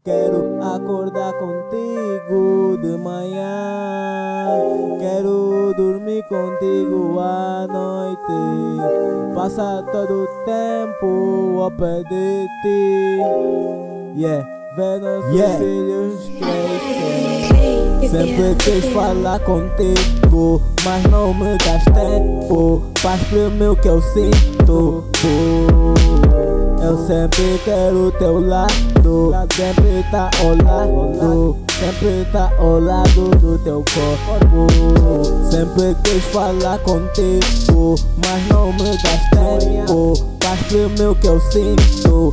Quero acordar contigo de manhã, quero dormir contigo à noite, passar todo o tempo ao pé de ti, ver nossos filhos crescer. Sempre quis falar contigo, mas não me das tempo. Faz pro meu que eu sinto. Eu sempre quero o teu lado, sempre tá ao lado, sempre tá ao lado do teu corpo. Sempre quis falar contigo, mas não me das tempo. Faz pro meu que eu sinto.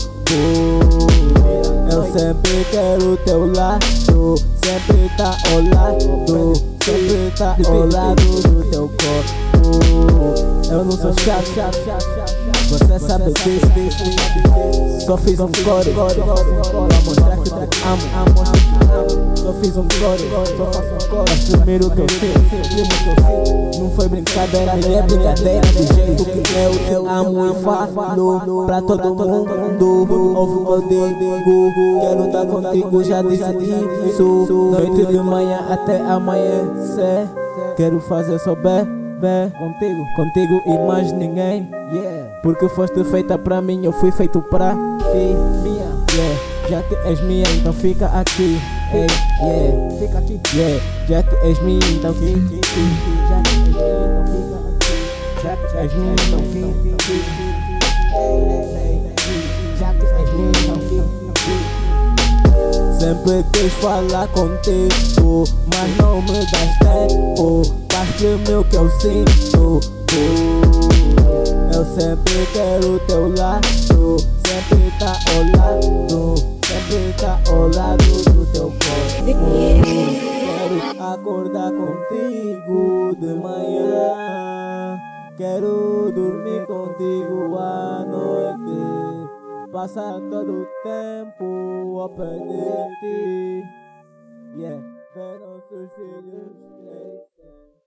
Eu sempre quero o teu lado, sempre tá ao lado, sempre tá ao lado do teu corpo. Eu não sou chato, você sabe disso. Só fiz um core pra mostrar que te amo. Só fiz um core, só faço um core. Mas primeiro que eu sinto, não foi brincadeira, nem é brincadeira. Do jeito que eu amo e falo pra todo mundo. Ouve o que eu digo, quero estar contigo, já disse isso. Noite de manhã até amanhecer, quero fazer só contigo e mais ninguém. Porque foste feita pra mim, eu fui feito pra ti. Já que és minha, então fica aqui. Fica aqui. Já que és minha, então fica aqui. Já que és minha, então fica aqui. Já que és minha, então fica aqui. Sempre quis falar contigo, mas não me das tempo. Faz pro meu que eu sinto. Eu sempre quero o teu lado, sempre tá ao lado, sempre tá ao lado do teu corpo. Quero acordar contigo de manhã, quero dormir contigo à noite, passar todo o tempo ao pé de ti, ver nossos filhos crescer.